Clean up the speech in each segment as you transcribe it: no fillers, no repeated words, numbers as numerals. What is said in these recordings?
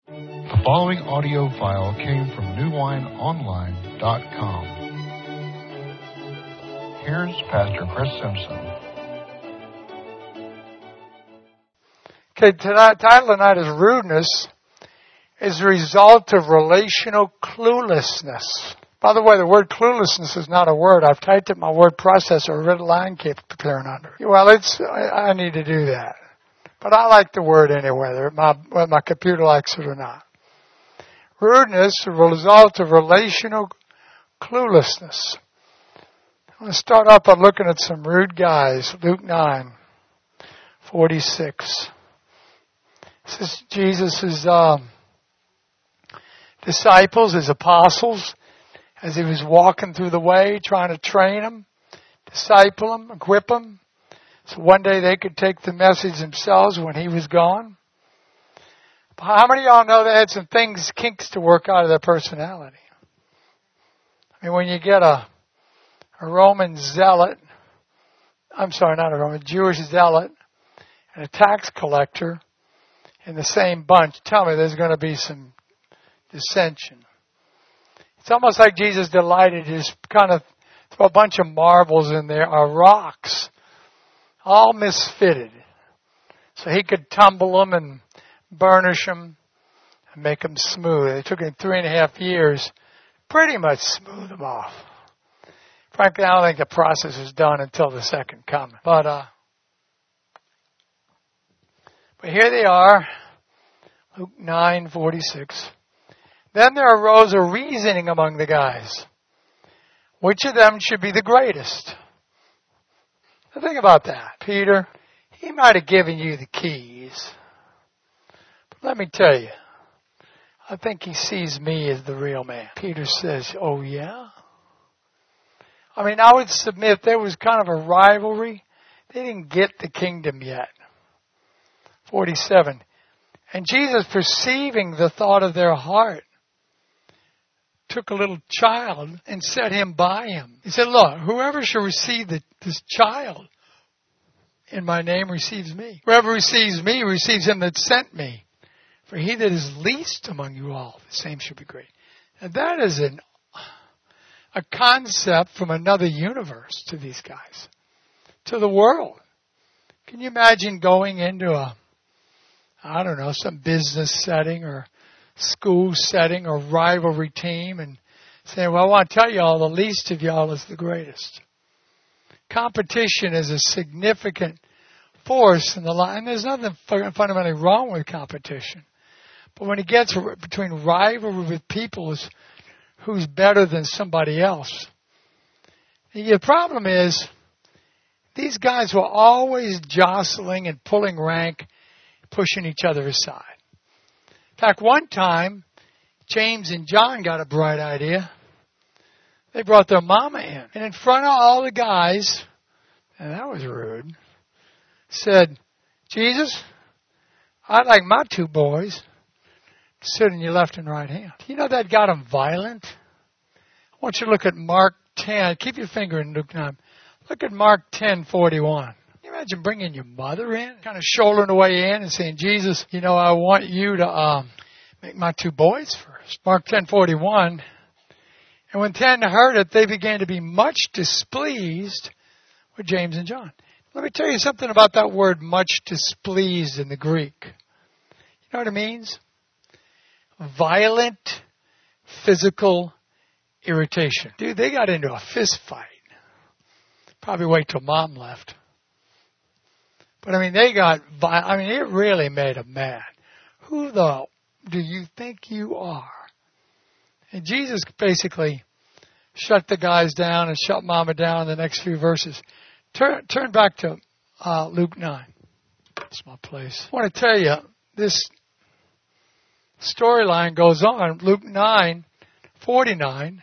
The following audio file came from newwineonline.com. Here's Pastor Chris Simpson. Okay, title tonight is Rudeness is a result of relational cluelessness. By the way, the word cluelessness is not a word. I've typed it in my word processor. A red line kept appearing under it. Well, I need to do that. But I like the word anyway, whether my computer likes it or not. Rudeness is a result of relational cluelessness. I'm going to start off by looking at some rude guys. Luke 9:46. This is Jesus' disciples, his apostles, as he was walking through the way, trying to train them, disciple them, equip them, so one day they could take the message themselves when he was gone. But how many of y'all know they had some kinks to work out of their personality? I mean, when you get a Roman zealot, Jewish zealot, and a tax collector in the same bunch, tell me there's going to be some dissension. It's almost like Jesus delighted to just kind of throw a bunch of marbles in there, or rocks, all misfitted, so he could tumble them and burnish them and make them smooth. It took him 3.5 years, pretty much smooth them off. Frankly, I don't think the process was done until the second coming. But here they are, Luke 9:46. Then there arose a reasoning among the guys. Which of them should be the greatest? Now think about that. Peter, he might have given you the keys. But let me tell you, I think he sees me as the real man. Peter says, oh yeah? I mean, I would submit there was kind of a rivalry. They didn't get the kingdom yet. 47. And Jesus, perceiving the thought of their heart, took a little child and set him by him. He said, look, whoever shall receive this child in my name receives me. Whoever receives me receives him that sent me. For he that is least among you all, the same shall be great. And that is a concept from another universe to these guys, to the world. Can you imagine going into some business setting or school setting or rivalry team and saying, well, I want to tell you all, the least of y'all is the greatest. Competition is a significant force in the life, and there's nothing fundamentally wrong with competition. But when it gets between rivalry with people who's better than somebody else, the problem is these guys were always jostling and pulling rank, pushing each other aside. In fact, one time, James and John got a bright idea. They brought their mama in. And in front of all the guys, and that was rude, said, Jesus, I'd like my 2 boys to sit in your left and right hand. You know that got them violent? I want you to look at Mark 10. Keep your finger in Luke 9. Look at Mark 10:41. Can you imagine bringing your mother in, kind of shouldering the way in and saying, Jesus, I want you to make my 2 boys first. Mark 10:41. And when 10 heard it, they began to be much displeased with James and John. Let me tell you something about that word, much displeased, in the Greek. You know what it means? Violent physical irritation. Dude, they got into a fist fight. Probably wait till mom left. But it really made them mad. Who do you think you are? And Jesus basically shut the guys down and shut mama down in the next few verses. Turn back to Luke 9. That's my place. I want to tell you, this storyline goes on. Luke 9:49.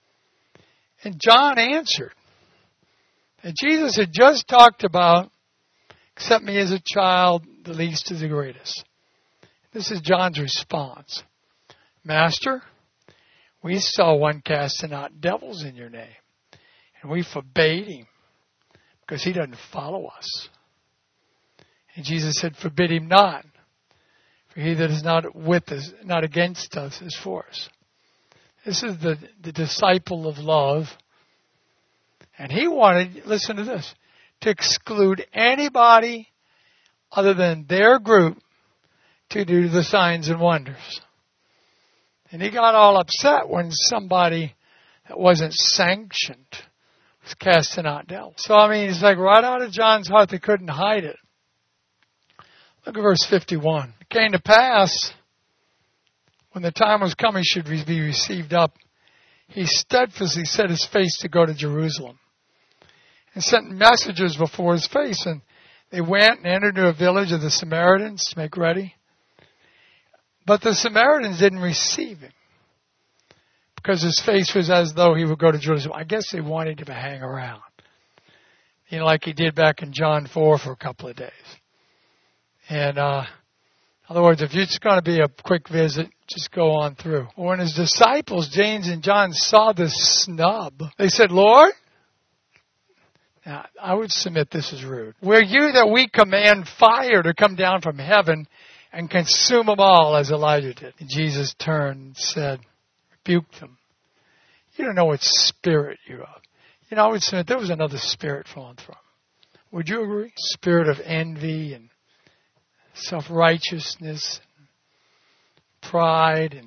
And John answered. And Jesus had just talked about, accept me as a child, the least is the greatest. This is John's response. Master, we saw one casting out devils in your name, and we forbade him because he doesn't follow us. And Jesus said, forbid him not, for For he that is not with us, not against us, is for us. This is the disciple of love. And he wanted, listen to this, to exclude anybody other than their group to do the signs and wonders. And he got all upset when somebody that wasn't sanctioned was casting out devils. So, I mean, it's like right out of John's heart, they couldn't hide it. Look at verse 51. It came to pass, when the time was come he should be received up, he steadfastly set his face to go to Jerusalem, and sent messengers before his face, and they went and entered into a village of the Samaritans to make ready. But the Samaritans didn't receive him, because his face was as though he would go to Jerusalem. I guess they wanted him to hang around, like he did back in John 4 for a couple of days. And in other words, if it's going to be a quick visit, just go on through. When his disciples, James and John, saw this snub, they said, Lord, now I would submit this is rude. Were you that we command fire to come down from heaven and consume them all as Elijah did? And Jesus turned and said, rebuked them. You don't know what spirit you're of. I would submit there was another spirit flowing through them. Would you agree? Spirit of envy and self-righteousness, pride,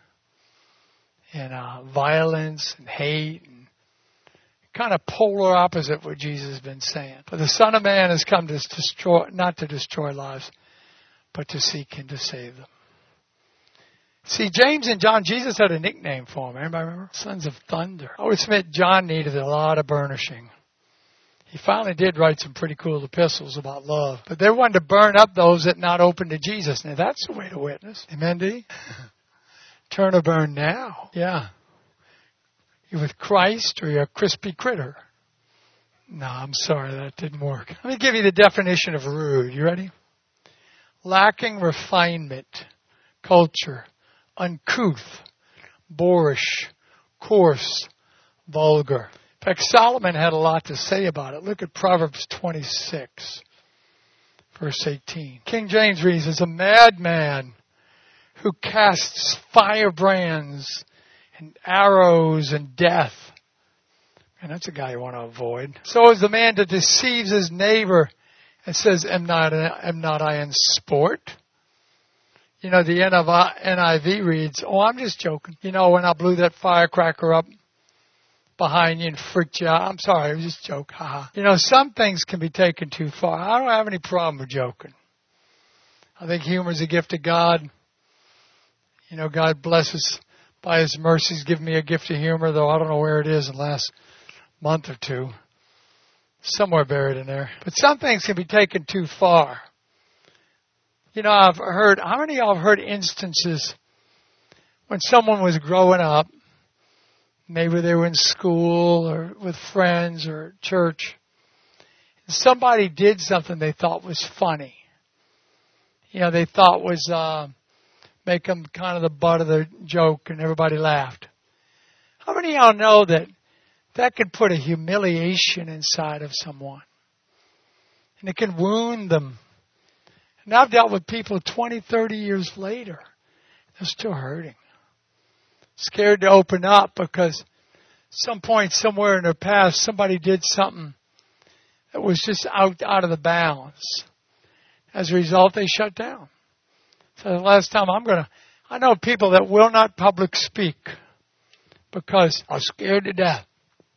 and violence and hate, and kind of polar opposite what Jesus has been saying. For the Son of Man has come to destroy, not to destroy lives, but to seek and to save them. See, James and John, Jesus had a nickname for them. Anybody remember? Sons of Thunder. I would submit John needed a lot of burnishing. He finally did write some pretty cool epistles about love. But they wanted to burn up those that not open to Jesus. Now, that's the way to witness. Amen, D? Turn or burn now. Yeah. You with Christ or you're a crispy critter? No, I'm sorry, that didn't work. Let me give you the definition of rude. You ready? Lacking refinement, culture, uncouth, boorish, coarse, vulgar. In fact, Solomon had a lot to say about it. Look at Proverbs 26, verse 18. King James reads, as a madman who casts firebrands and arrows and death. And that's a guy you want to avoid. So is the man that deceives his neighbor and says, am not I in sport? The NIV reads, oh, I'm just joking. When I blew that firecracker up behind you and freaked you out. I'm sorry, it was just a joke. Haha. Some things can be taken too far. I don't have any problem with joking. I think humor is a gift of God. God blesses by His mercies, given me a gift of humor, though I don't know where it is in the last month or two. Somewhere buried in there. But some things can be taken too far. I've heard, how many of y'all have heard instances when someone was growing up, maybe they were in school or with friends or church, and somebody did something they thought was funny. They thought was make them kind of the butt of the joke and everybody laughed. How many of y'all know that could put a humiliation inside of someone? And it can wound them. And I've dealt with people 20, 30 years later. They're still hurting. Scared to open up because some point somewhere in their past somebody did something that was just out of the bounds. As a result, they shut down. So the last time I know people that will not public speak because are scared to death.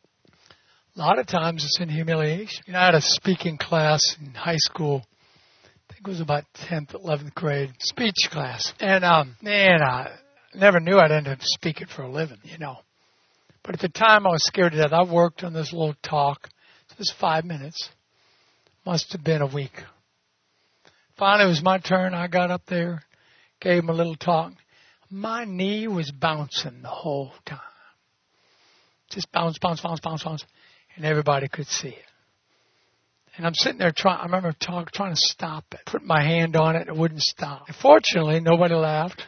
A lot of times it's in humiliation. I had a speaking class in high school. I think it was about 10th, 11th grade speech class. And I never knew I'd end up speaking for a living, But at the time I was scared to death. I worked on this little talk. It was 5 minutes. Must have been a week. Finally, it was my turn. I got up there, gave him a little talk. My knee was bouncing the whole time. Just bounce. And everybody could see it. And I'm sitting there trying to stop it. Put my hand on it, it wouldn't stop. And fortunately, nobody laughed.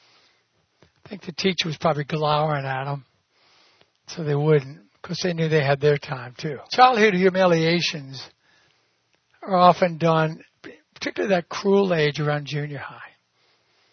I think the teacher was probably glowering at them. So they wouldn't, because they knew they had their time too. Childhood humiliations are often done, particularly that cruel age around junior high.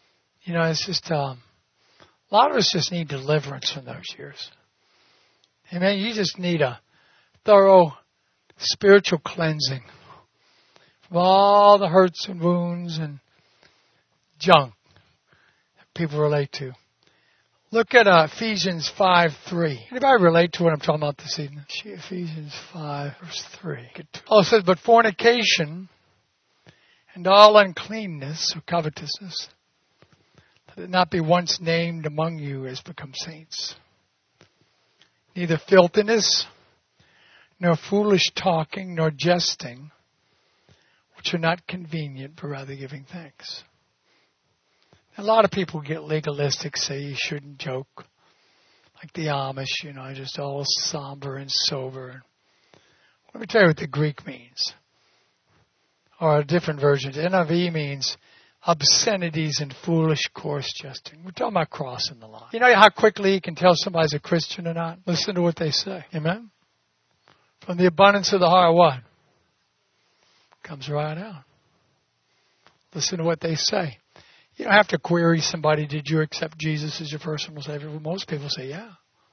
It's just, a lot of us just need deliverance from those years. Amen. You just need a thorough spiritual cleansing from all the hurts and wounds and junk that people relate to. Look at Ephesians 5:3. Anybody relate to what I'm talking about this evening? Ephesians 5, verse 3. Oh, it says, but fornication and all uncleanness or covetousness, let it not be once named among you as become saints. Neither filthiness, nor foolish talking, nor jesting, which are not convenient, but rather giving thanks. A lot of people get legalistic, say you shouldn't joke. Like the Amish, just all somber and sober. Let me tell you what the Greek means. Or different versions. NIV means obscenities and foolish coarse jesting. We're talking about crossing the line. You know how quickly you can tell somebody's a Christian or not? Listen to what they say. Amen? From the abundance of the heart, what? Comes right out. Listen to what they say. You don't have to query somebody, did you accept Jesus as your personal Savior? Well, most people say, yeah.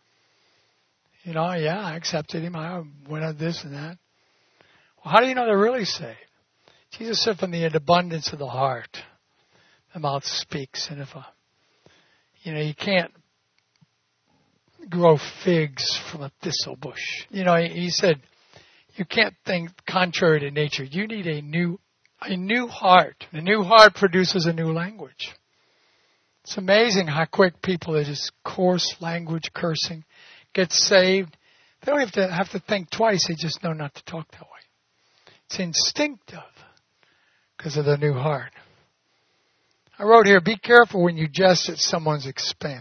Yeah, I accepted Him. I went on this and that. Well, how do you know they're really saved? Jesus said from the abundance of the heart, the mouth speaks. And if you can't grow figs from a thistle bush. He said, you can't think contrary to nature. You need a new heart. A new heart produces a new language. It's amazing how quick people that just coarse language, cursing, get saved. They don't have to think twice. They just know not to talk that way. It's instinctive because of the new heart. I wrote here, be careful when you jest at someone's expense.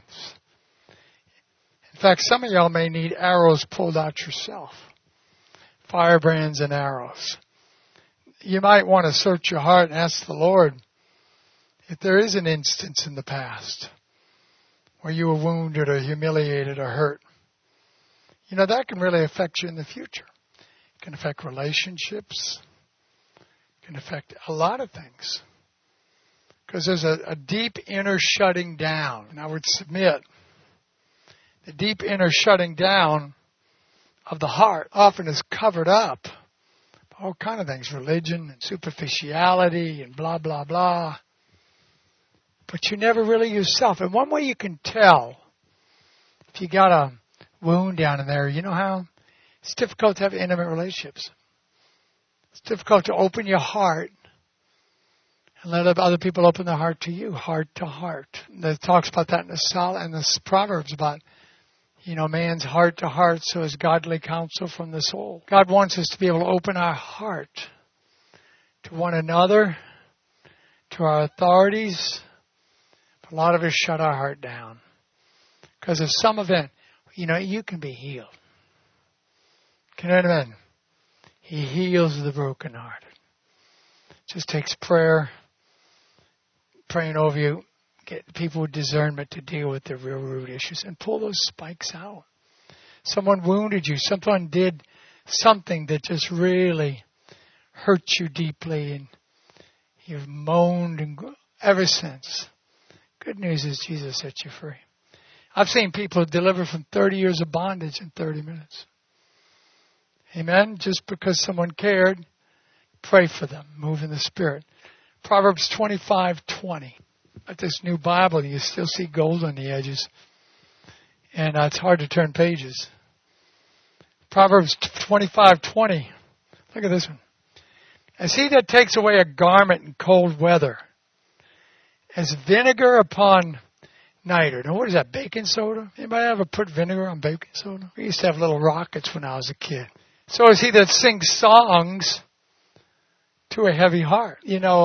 In fact, some of y'all may need arrows pulled out yourself. Firebrands and arrows. You might want to search your heart and ask the Lord if there is an instance in the past where you were wounded or humiliated or hurt. That can really affect you in the future. It can affect relationships. It can affect a lot of things. Because there's a deep inner shutting down. And I would submit the deep inner shutting down of the heart often is covered up by all kind of things, religion and superficiality and blah, blah, blah. But you never really yourself. And one way you can tell if you got a wound down in there, you know how? It's difficult to have intimate relationships. It's difficult to open your heart and let other people open their heart to you, heart to heart. It talks about that in the Proverbs about, man's heart to heart, so is godly counsel from the soul. God wants us to be able to open our heart to one another, to our authorities. But a lot of us shut our heart down because of some event. You can be healed. Can you amen? He heals the brokenhearted. It just takes prayer, praying over you, get people with discernment to deal with the real root issues and pull those spikes out. Someone wounded you. Someone did something that just really hurt you deeply, and you've moaned and ever since. Good news is Jesus set you free. I've seen people deliver from 30 years of bondage in 30 minutes. Amen? Just because someone cared, pray for them. Move in the Spirit. Proverbs 25:20. At this new Bible, you still see gold on the edges. And it's hard to turn pages. Proverbs 25:20. Look at this one. As he that takes away a garment in cold weather, as vinegar upon niter. Now, what is that, baking soda? Anybody ever put vinegar on baking soda? We used to have little rockets when I was a kid. So is he that sings songs to a heavy heart.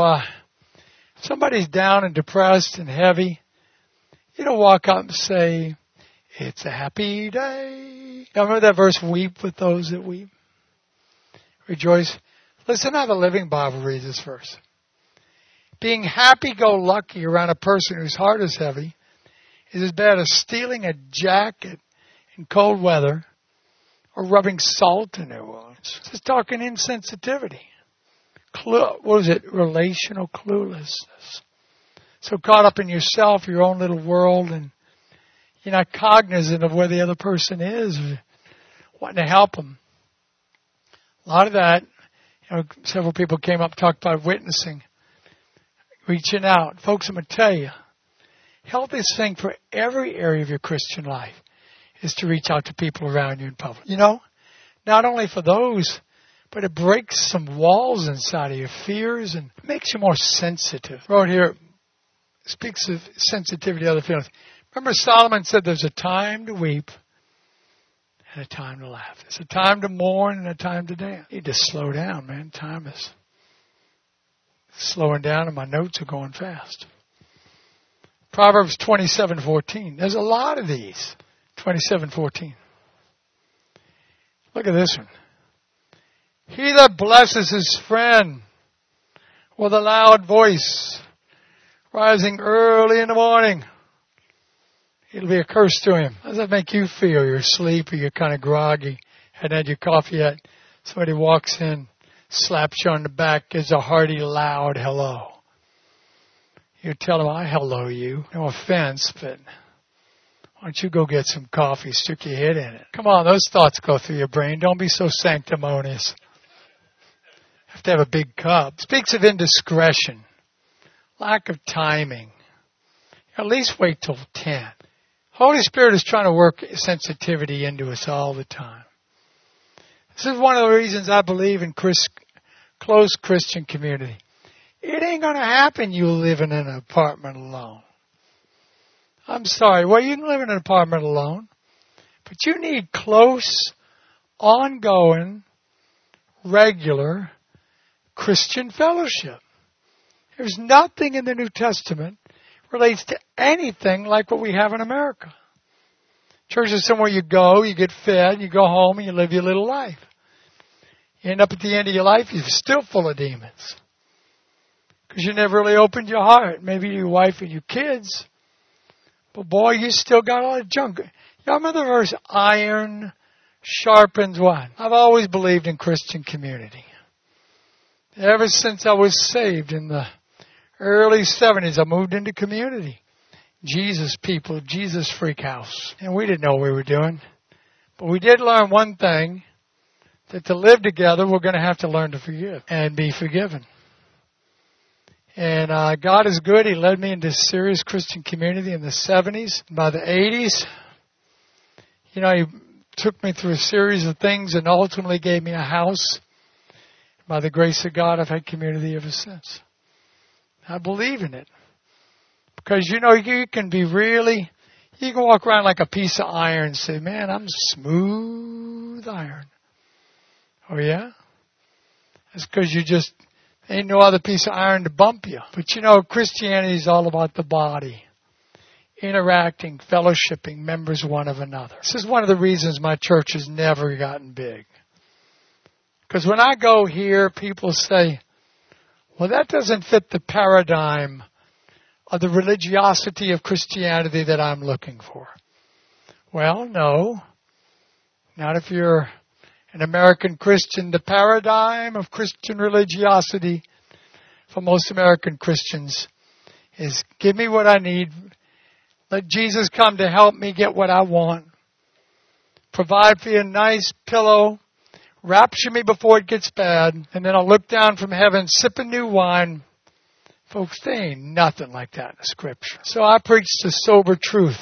Somebody's down and depressed and heavy. You don't walk up and say, it's a happy day. Now, remember that verse, weep with those that weep? Rejoice. Listen how the Living Bible reads this verse. Being happy-go-lucky around a person whose heart is heavy is as bad as stealing a jacket in cold weather or rubbing salt in their wounds. It's talking insensitivity. Relational cluelessness. so caught up in yourself, your own little world, and you're not cognizant of where the other person is, wanting to help them. A lot of that, several people came up and talked about witnessing, reaching out. Folks, I'm going to tell you, healthiest thing for every area of your Christian life is to reach out to people around you in public. Not only for those, but it breaks some walls inside of your fears and makes you more sensitive. Right here, speaks of sensitivity to other feelings. Remember Solomon said there's a time to weep and a time to laugh. There's a time to mourn and a time to dance. You need to slow down, man. Time is slowing down and my notes are going fast. Proverbs 27:14. There's a lot of these. 27:14. Look at this one. He that blesses his friend with a loud voice, rising early in the morning, it'll be a curse to him. How does that make you feel? You're asleep or you're kind of groggy, hadn't had your coffee yet. Somebody walks in, slaps you on the back, gives a hearty, loud hello. You tell them, I hello you. No offense, but why don't you go get some coffee, stick your head in it. Come on, those thoughts go through your brain. Don't be so sanctimonious. You have to have a big cup. Speaks of indiscretion, lack of timing. At least wait till 10. Holy Spirit is trying to work sensitivity into us all the time. This is one of the reasons I believe in close Christian community. It ain't going to happen you live in an apartment alone. I'm sorry. Well, you can live in an apartment alone, but you need close, ongoing, regular Christian fellowship. There's nothing in the New Testament relates to anything like what we have in America. Church is somewhere you go, you get fed, you go home, and you live your little life. You end up at the end of your life, you're still full of demons. Because you never really opened your heart. Maybe your wife and your kids. But boy, you still got all that junk. Y'all remember the verse, iron sharpens what? I've always believed in Christian community. Ever since I was saved in the early 70s, I moved into community. Jesus people, Jesus freak house. And we didn't know what we were doing. But we did learn one thing, that to live together, we're going to have to learn to forgive and be forgiven. And God is good. He led me into serious Christian community in the 70s. By the 80s, He took me through a series of things and ultimately gave me a house. By the grace of God, I've had community ever since. I believe in it. Because, you can be you can walk around like a piece of iron and say, man, I'm smooth iron. Oh, yeah? That's because ain't no other piece of iron to bump you. But Christianity is all about the body. Interacting, fellowshipping, members one of another. This is one of the reasons my church has never gotten big. Because when I go here, people say, well, that doesn't fit the paradigm of the religiosity of Christianity that I'm looking for. Well, no. Not if you're an American Christian. The paradigm of Christian religiosity for most American Christians is give me what I need. Let Jesus come to help me get what I want. Provide for you a nice pillow. Rapture me before it gets bad. And then I'll look down from heaven, sipping new wine. Folks, there ain't nothing like that in the Scripture. So I preach the sober truth.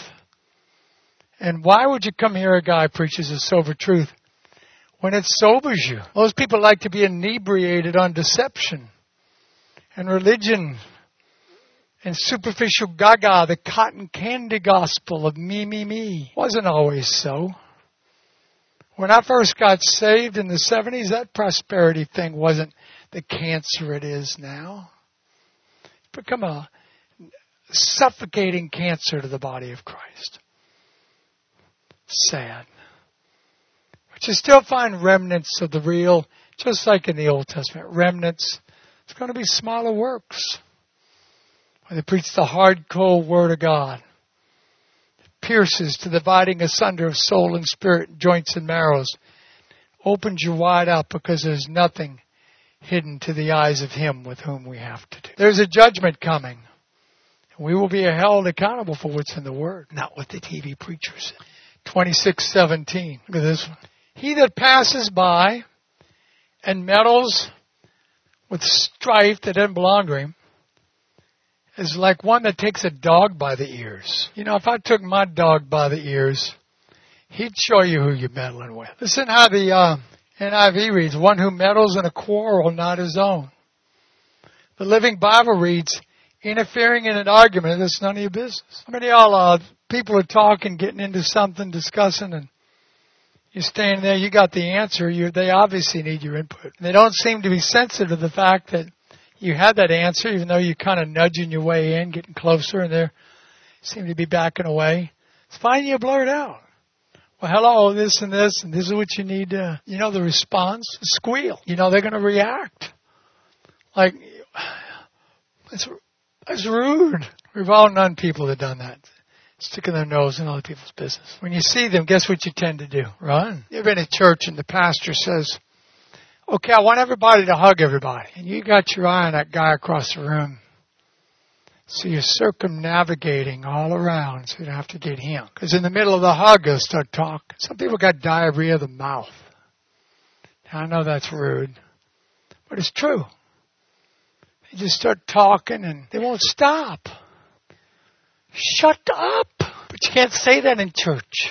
And why would you come hear a guy preaches the sober truth when it sobers you? Most people like to be inebriated on deception and religion and superficial gaga, the cotton candy gospel of me. Wasn't always so. When I first got saved in the 70s, that prosperity thing wasn't the cancer it is now. It's become a suffocating cancer to the body of Christ. Sad. But you still find remnants of the real, just like in the Old Testament, remnants. It's going to be smaller works. When they preach the hard, cold Word of God. Pierces to the dividing asunder of soul and spirit, joints and marrows. Opens you wide up because there's nothing hidden to the eyes of Him with whom we have to do. There's a judgment coming. We will be held accountable for what's in the Word, not what the TV preacher said. 26:17. Look at this one. He that passes by and meddles with strife that doesn't belong to him is like one that takes a dog by the ears. You know, if I took my dog by the ears, he'd show you who you're meddling with. Listen how the NIV reads, one who meddles in a quarrel not his own. The Living Bible reads, interfering in an argument that's none of your business. How many of y'all people are talking, getting into something, discussing, and you're standing there, you got the answer, they obviously need your input. And they don't seem to be sensitive to the fact that you had that answer, even though you're kind of nudging your way in, getting closer, and they seem to be backing away. It's fine you blurt out. Well, hello, this, and this is what you need to, the response, squeal. They're going to react. Like, it's rude. We've all known people that have done that. Sticking their nose in other people's business. When you see them, guess what you tend to do? Run. You've been at church and the pastor says, okay, I want everybody to hug everybody. And you got your eye on that guy across the room. So you're circumnavigating all around so you don't have to get him. Because in the middle of the hug, they'll start talking. Some people got diarrhea of the mouth. Now, I know that's rude, but it's true. They just start talking and they won't stop. Shut up! But you can't say that in church.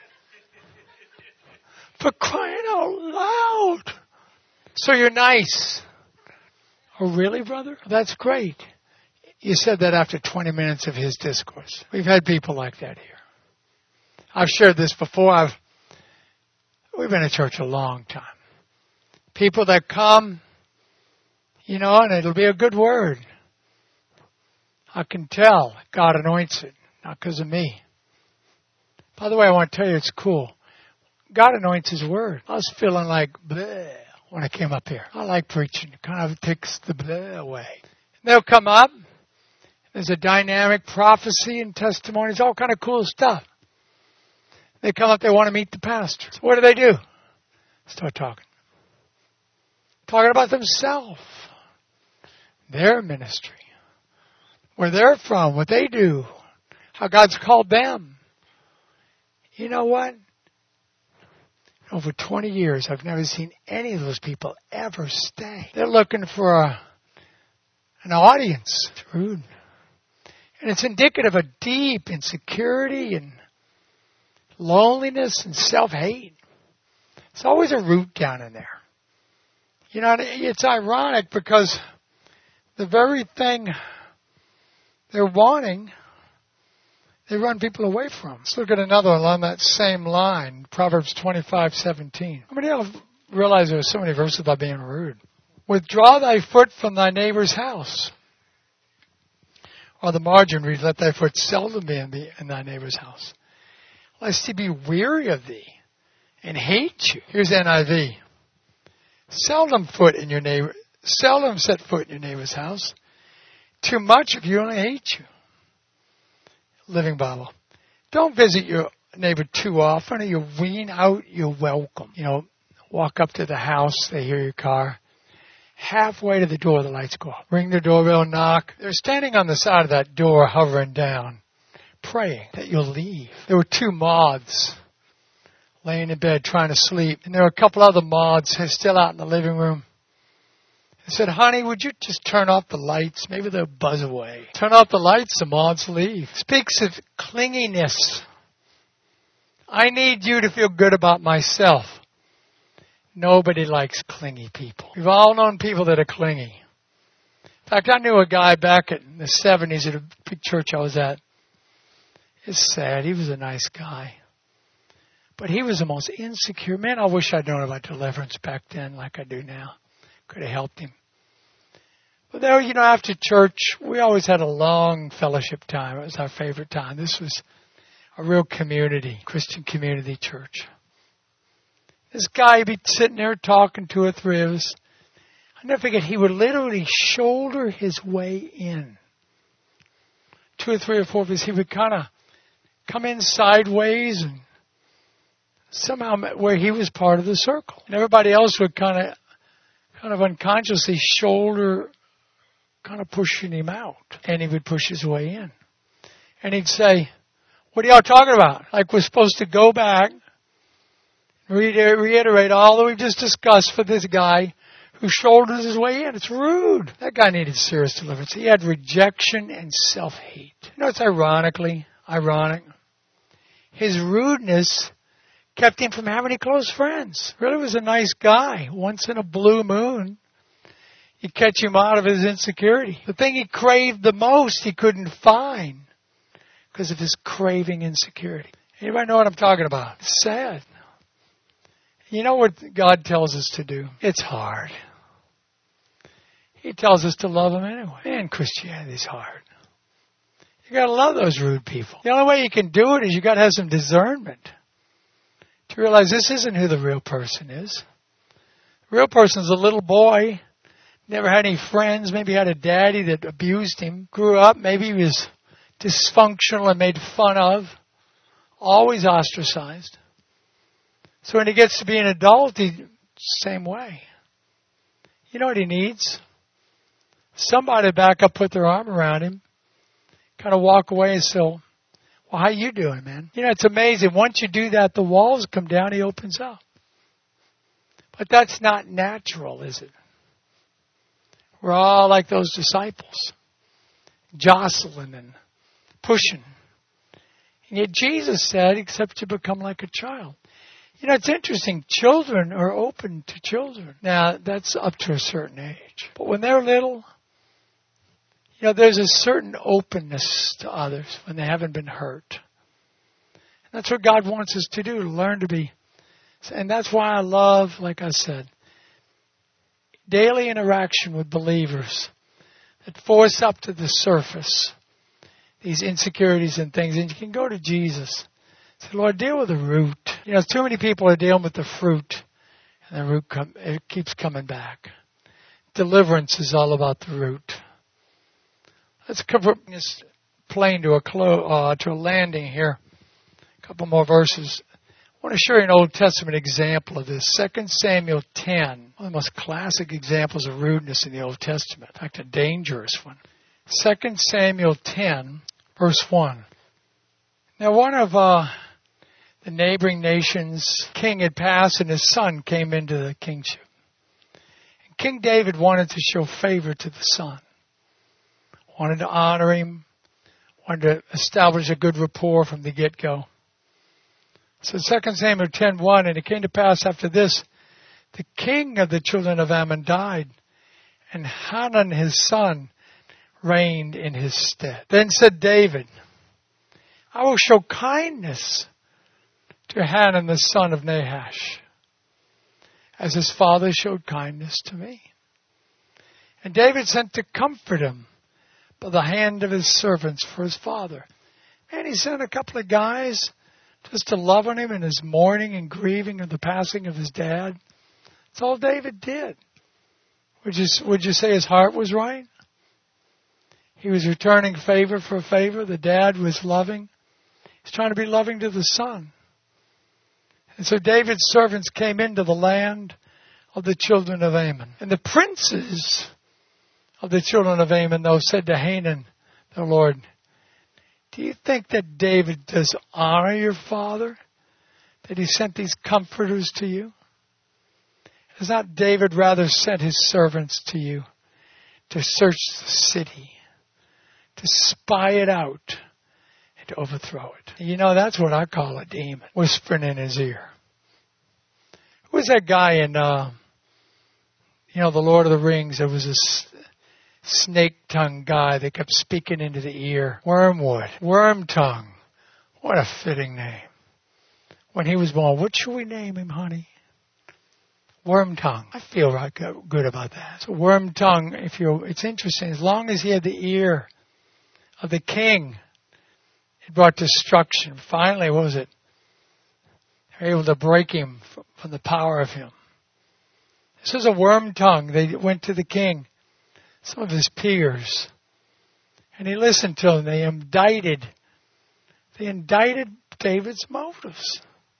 For crying out loud. So you're nice. Oh, really, brother? That's great. You said that after 20 minutes of his discourse. We've had people like that here. I've shared this before. We've been at church a long time. People that come, and it'll be a good word. I can tell God anoints it, not because of me. By the way, I want to tell you it's cool. God anoints His word. I was feeling like bleh when I came up here. I like preaching. It kind of takes the bleh away. And they'll come up. There's a dynamic prophecy and testimonies, all kind of cool stuff. They come up, they want to meet the pastor. So what do? Start talking. Talking about themselves, their ministry, where they're from, what they do, how God's called them. You know what? Over 20 years, I've never seen any of those people ever stay. They're looking for an audience. It's rude. And it's indicative of deep insecurity and loneliness and self-hate. It's always a root down in there. It's ironic because the very thing they're wanting, they run people away from. Let's look at another one on that same line, Proverbs 25:17. How many of you realize there are so many verses about being rude? Withdraw thy foot from thy neighbor's house. Or the margin reads, let thy foot seldom be in thy neighbor's house, lest he be weary of thee and hate you. Here's NIV. Seldom set foot in your neighbor's house. Too much if you only hate you. Living Bible. Don't visit your neighbor too often or you'll wean out your welcome. Walk up to the house, they hear your car. Halfway to the door, the lights go off. Ring the doorbell, knock. They're standing on the side of that door, hovering down, praying that you'll leave. There were 2 moths laying in bed trying to sleep. And there were a couple other moths still out in the living room. I said, honey, would you just turn off the lights? Maybe they'll buzz away. Turn off the lights, the moths leave. Speaks of clinginess. I need you to feel good about myself. Nobody likes clingy people. We've all known people that are clingy. In fact, I knew a guy back in the 70s at a big church I was at. It's sad. He was a nice guy. But he was the most insecure. Man, I wish I'd known about deliverance back then like I do now. Could have helped him. But there, after church, we always had a long fellowship time. It was our favorite time. This was a real community, Christian community church. This guy would be sitting there talking 2 or 3 of us. I never forget, he would literally shoulder his way in. 2 or 3 or 4 of us, he would kind of come in sideways and somehow where he was part of the circle. And everybody else would kind of unconsciously shoulder kind of pushing him out. And he would push his way in. And he'd say, what are y'all talking about? Like we're supposed to go back, reiterate all that we've just discussed for this guy who shoulders his way in. It's rude. That guy needed serious deliverance. He had rejection and self-hate. You know, it's ironic. His rudeness kept him from having any close friends. Really was a nice guy. Once in a blue moon, you catch him out of his insecurity. The thing he craved the most, he couldn't find because of his craving insecurity. Anybody know what I'm talking about? It's sad. You know what God tells us to do? It's hard. He tells us to love Him anyway. Man, Christianity's hard. You got to love those rude people. The only way you can do it is you got to have some discernment to realize this isn't who the real person is. The real person is a little boy, never had any friends, maybe had a daddy that abused him, grew up, maybe he was dysfunctional and made fun of, always ostracized. So when he gets to be an adult, same way. You know what he needs? Somebody back up, put their arm around him, kind of walk away and say, well, how you doing, man? You know, it's amazing. Once you do that, the walls come down, he opens up. But that's not natural, is it? We're all like those disciples, jostling and pushing. And yet Jesus said, except you become like a child. You know, it's interesting. Children are open to children. Now, that's up to a certain age. But when they're little, you know, there's a certain openness to others when they haven't been hurt. And that's what God wants us to do, to learn to be. And that's why I love, like I said, daily interaction with believers that force up to the surface these insecurities and things. And you can go to Jesus. Say, Lord, deal with the root. You know, too many people are dealing with the fruit, and the root it keeps coming back. Deliverance is all about the root. Let's cover this plane to a landing here. A couple more verses. I want to show you an Old Testament example of this. 2 Samuel 10, one of the most classic examples of rudeness in the Old Testament. In fact, a dangerous one. 2 Samuel 10, verse 1. Now, one of the neighboring nations' king had passed, and his son came into the kingship. And King David wanted to show favor to the son. Wanted to honor him. Wanted to establish a good rapport from the get-go. So 2 Samuel 10:1, and it came to pass after this, the king of the children of Ammon died, and Hanun his son reigned in his stead. Then said David, I will show kindness to Hanun the son of Nahash, as his father showed kindness to me. And David sent to comfort him by the hand of his servants for his father. And he sent a couple of guys just to love on him in his mourning and grieving of the passing of his dad. That's all David did. Would you say his heart was right? He was returning favor for favor. The dad was loving. He's trying to be loving to the son. And so David's servants came into the land of the children of Ammon. And the princes of the children of Ammon, though, said to Hanun, the Lord, do you think that David does honor your father? That he sent these comforters to you? Has not David rather sent his servants to you to search the city, to spy it out, and to overthrow it? You know, that's what I call a demon whispering in his ear. Who was that guy in, the Lord of the Rings? There was this snake-tongued guy that kept speaking into the ear. Wormwood. Wormtongue. What a fitting name. When he was born, what should we name him, honey? Wormtongue. I feel right good about that. So Wormtongue, it's interesting. As long as he had the ear of the king, it brought destruction. Finally, what was it? They were able to break him from the power of him. This is a Wormtongue. They went to the king, some of his peers, and he listened to them. They indicted David's motives.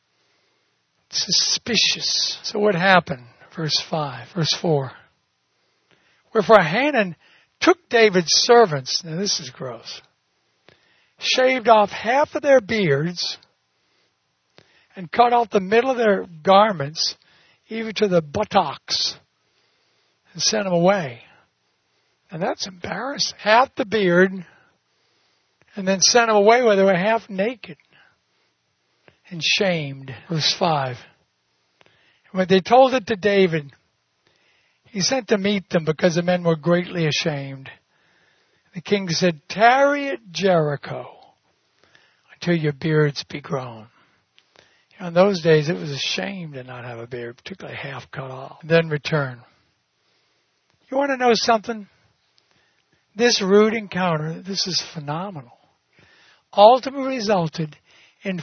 Suspicious. So what happened? Verse 4. Wherefore Hanun took David's servants, now this is gross, shaved off half of their beards and cut off the middle of their garments, even to the buttocks, and sent them away. And that's embarrassing. Half the beard, and then sent them away where they were half naked and shamed. Verse 5. When they told it to David, he sent to meet them because the men were greatly ashamed. The king said, tarry at Jericho until your beards be grown. You know, in those days, it was a shame to not have a beard, particularly half cut off. Then return. You want to know something? This rude encounter, this is phenomenal, ultimately resulted in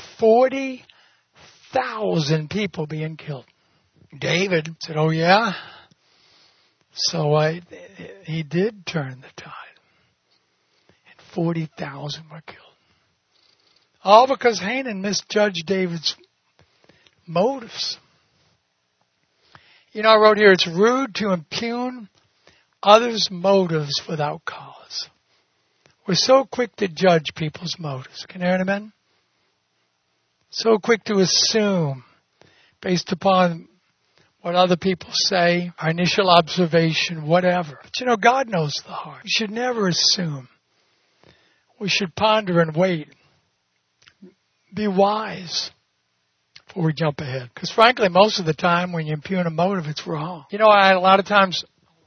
40,000 people being killed. David said, oh yeah? So he did turn the tide. And 40,000 were killed. All because Hanan misjudged David's motives. You know, I wrote here, it's rude to impugn others' motives without cause. We're so quick to judge people's motives. Can I hear an amen? So quick to assume based upon what other people say, our initial observation, whatever. But you know, God knows the heart. We should never assume. We should ponder and wait. Be wise before we jump ahead. Because frankly, most of the time when you impugn a motive, it's wrong. You know, a lot of times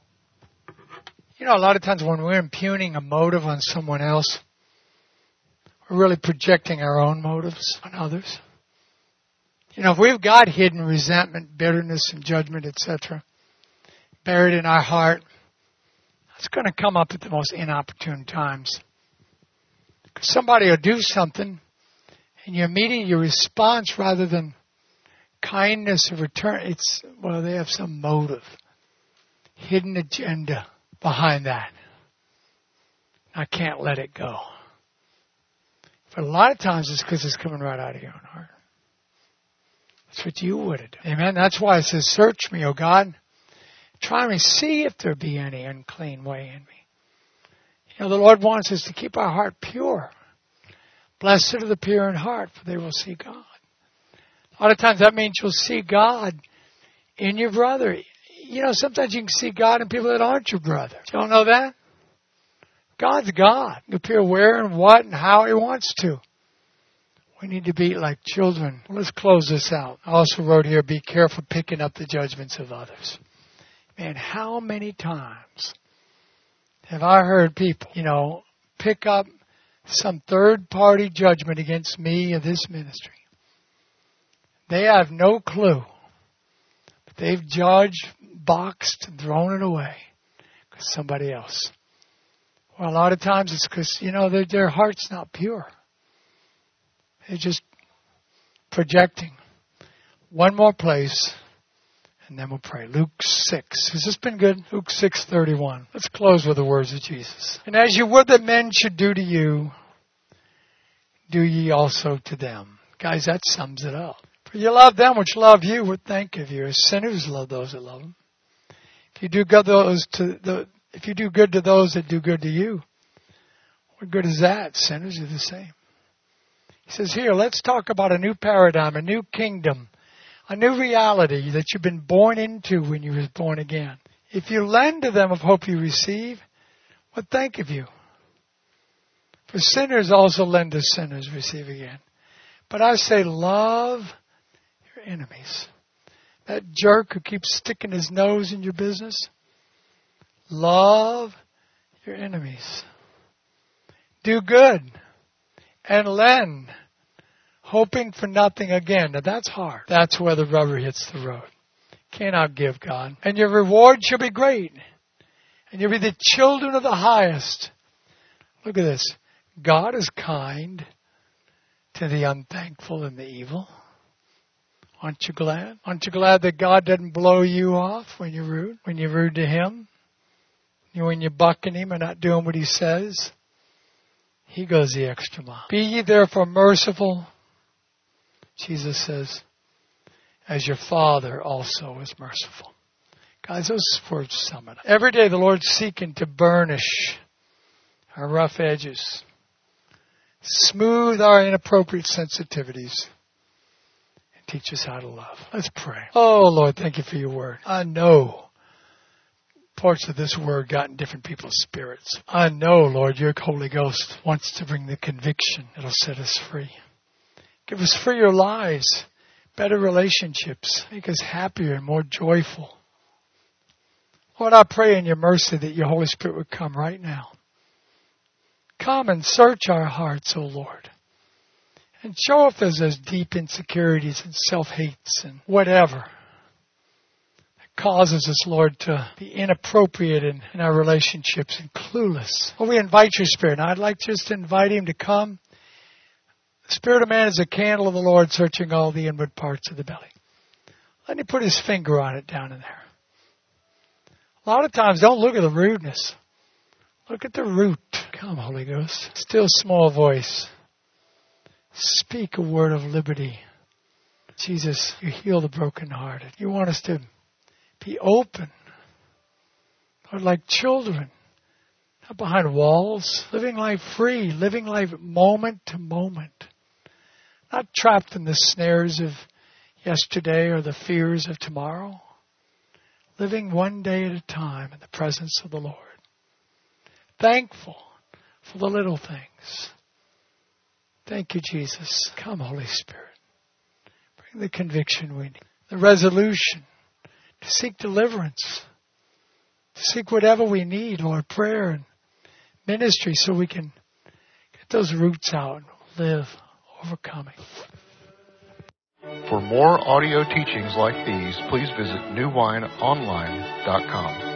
when we're impugning a motive on someone else, we're really projecting our own motives on others. You know, if we've got hidden resentment, bitterness, and judgment, etc., buried in our heart, it's going to come up at the most inopportune times. Because somebody will do something, and your immediate response, rather than kindness or return, they have some motive, hidden agenda behind that. I can't let it go. But a lot of times it's because it's coming right out of your own heart. That's what you would have done. Amen. That's why it says, search me, O God. Try me, see if there be any unclean way in me. You know, the Lord wants us to keep our heart pure. Blessed are the pure in heart, for they will see God. A lot of times that means you'll see God in your brother. You know, sometimes you can see God in people that aren't your brother. You don't know that? God's God. He'll appear where and what and how He wants to. We need to be like children. Let's close this out. I also wrote here, be careful picking up the judgments of others. Man, how many times have I heard people, pick up some third-party judgment against me or this ministry? They have no clue. But they've judged, boxed, and thrown it away because somebody else. Well, a lot of times it's because, their heart's not pure. They're just projecting. One more place, and then we'll pray. Luke 6. Has this been good? Luke 6:31. Let's close with the words of Jesus. And as you would that men should do to you, do ye also to them. Guys, that sums it up. For you love them which love you would think of you. As sinners love those that love them. If you do good to those that do good to you, what good is that? Sinners are the same. He says here, let's talk about a new paradigm, a new kingdom, a new reality that you've been born into when you were born again. If you lend to them of hope you receive, what think of you? For sinners also lend to sinners, receive again. But I say, love your enemies. That jerk who keeps sticking his nose in your business, love your enemies. Do good and lend, hoping for nothing again. Now that's hard. That's where the rubber hits the road. Cannot give, God. And your reward shall be great. And you'll be the children of the highest. Look at this. God is kind to the unthankful and the evil. Aren't you glad? Aren't you glad that God doesn't blow you off when you're rude? When you're rude to Him? When you're bucking Him and not doing what He says? He goes the extra mile. Be ye therefore merciful, Jesus says, as your Father also is merciful. Guys, those words sum it up. Every day the Lord's seeking to burnish our rough edges, smooth our inappropriate sensitivities, and teach us how to love. Let's pray. Oh, Lord, thank you for your word. I know parts of this word got in different people's spirits. I know, Lord, your Holy Ghost wants to bring the conviction that'll set us free. Give us freer lives, better relationships, make us happier and more joyful. Lord, I pray in your mercy that your Holy Spirit would come right now. Come and search our hearts, O Lord. And show if there's those deep insecurities and self-hates and whatever that causes us, Lord, to be inappropriate in our relationships and clueless. Well, we invite your Spirit. And I'd like just to invite him to come. The Spirit of man is a candle of the Lord searching all the inward parts of the belly. Let him put his finger on it down in there. A lot of times, don't look at the rudeness. Look at the root. Come, Holy Ghost. Still small voice. Speak a word of liberty. Jesus, you heal the brokenhearted. You want us to be open. Lord, like children. Not behind walls. Living life free. Living life moment to moment. Not trapped in the snares of yesterday or the fears of tomorrow. Living one day at a time in the presence of the Lord. Thankful for the little things. Thank you, Jesus. Come, Holy Spirit. Bring the conviction we need. The resolution to seek deliverance. To seek whatever we need, Lord, prayer and ministry so we can get those roots out and live overcoming. For more audio teachings like these, please visit newwineonline.com.